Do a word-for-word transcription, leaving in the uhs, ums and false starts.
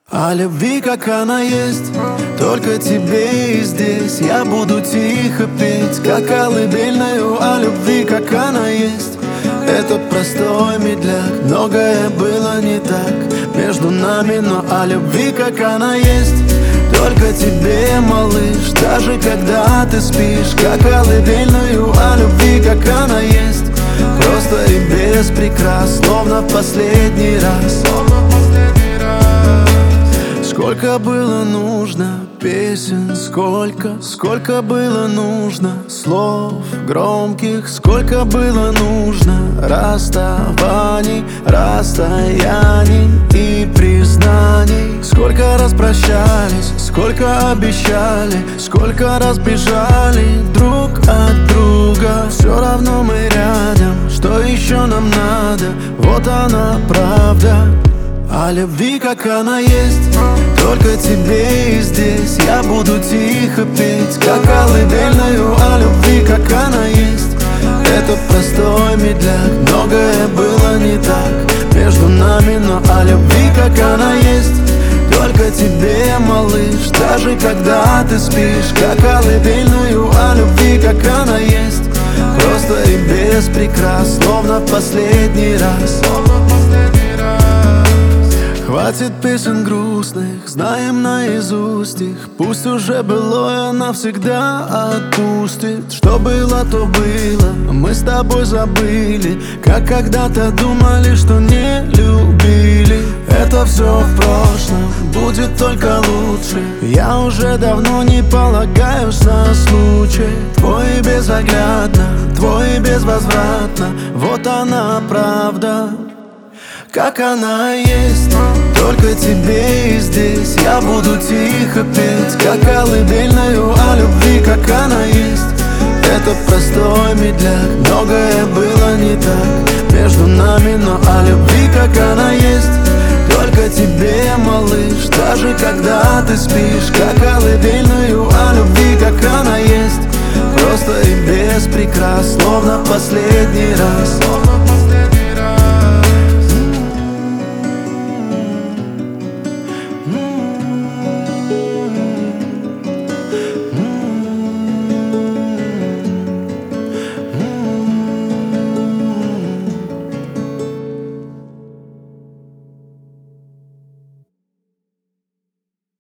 О любви, как она есть, только тебе и здесь. Я буду тихо петь, как колыбельную. О любви, как она есть, это простой медляк. Многое было не так между нами, но о любви, как она есть, только тебе, малыш. Даже когда ты спишь, как колыбельную. О любви, как она есть, просто и без прикрас, словно в последний раз. Сколько было нужно песен, сколько, сколько было нужно слов громких, сколько было нужно расставаний, расстояний и признаний. Сколько раз прощались, сколько обещали, сколько раз бежали друг от друга. Все равно мы рядом, что еще нам надо? Вот она правда. О любви, как она есть, только тебе и здесь. Я буду тихо петь, как колыбельную. О любви, как она есть, это простой медляк. Многое было не так между нами, но о любви, как она есть, только тебе, малыш. Даже когда ты спишь, как колыбельную. О любви, как она есть, просто и без прикрас, словно в последний раз. Хватит песен грустных, знаем наизусть их. Пусть уже былое навсегда отпустит. Что было, то было, мы с тобой забыли, как когда-то думали, что не любили. Это все в прошлом, будет только лучше. Я уже давно не полагаюсь на случай. Твой безоглядно, твой безвозвратно. Вот она правда, как она есть, только тебе и здесь. Я буду тихо петь, как колыбельную. О любви, как она есть, это простой медляк. Многое было не так между нами, но о любви, как она есть, только тебе, малыш. Даже когда ты спишь, как колыбельную. О любви, как она есть, просто и без прикрас, словно в последний раз.